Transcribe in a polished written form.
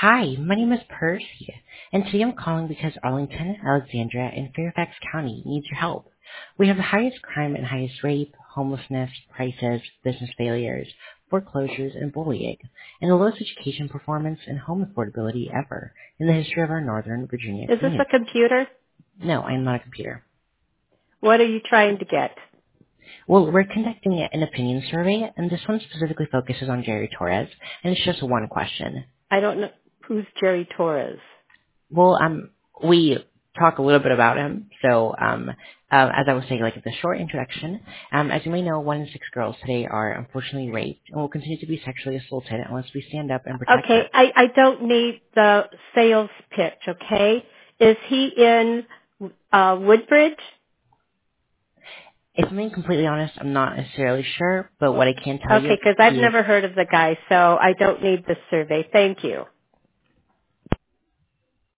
Hi, my name is Percy, and today I'm calling because Arlington, Alexandria, and Fairfax County needs your help. We have the highest crime and highest rape, homelessness, prices, business failures, foreclosures, and bullying, and the lowest education performance and home affordability ever in the history of our Northern Virginia Is this a community. computer? No, I am not a computer. What are you trying to get? Well, we're conducting an opinion survey, and this one specifically focuses on Jerry Torres, and it's just one question. I don't know who's Jerry Torres. Well, we talk a little bit about him. So, as I was saying, like the short introduction, as you may know, 1 in 6 girls today are unfortunately raped and will continue to be sexually assaulted unless we stand up and protect Okay, them. I don't need the sales pitch, okay? Is he in Woodbridge? If I'm being completely honest, I'm not necessarily sure, but what I can tell you Okay, is because I've he is. never heard of the guy, so I don't need the survey. Thank you.